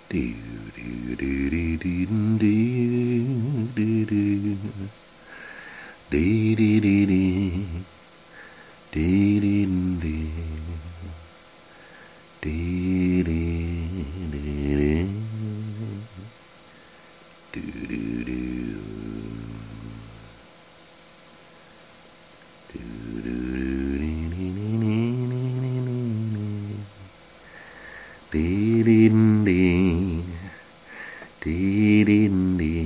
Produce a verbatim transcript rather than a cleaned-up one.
Do do do do do do do do do do do do. Dee dee dee dee dee dee doo doo doo doo doo dee dee dee dee dee dee